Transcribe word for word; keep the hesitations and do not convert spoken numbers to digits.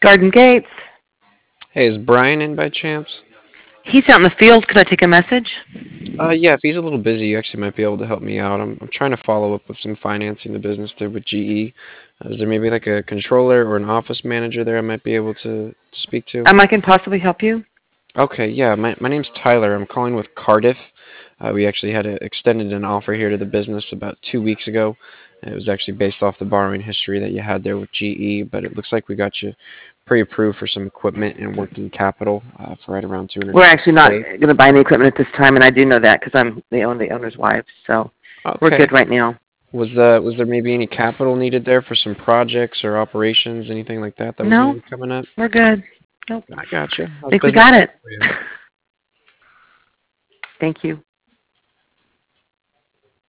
Garden Gates. Hey, is Brian in by chance? He's out in the field. Could I take a message? Uh, yeah, if he's a little busy, you actually might be able to help me out. I'm, I'm trying to follow up with some financing the business there with G E. Uh, is there maybe like a controller or an office manager there I might be able to, to speak to? Um, I can possibly help you. Okay, yeah, my, my name's Tyler. I'm calling with Cardiff. Uh, we actually had a, extended an offer here to the business about two weeks ago. And it was actually based off the borrowing history that you had there with G E, but it looks like we got you pre-approved for some equipment and working capital uh, for right around We're actually not two hundred fifty K. going to buy any equipment at this time, and I do know that because I'm the own the owner's wife. So we're Okay. good right now. Was uh was there maybe any capital needed there for some projects or operations, anything like that that was No, maybe coming up? we're good. Nope. I gotcha. I How's think we business got going it. for you? Thank you.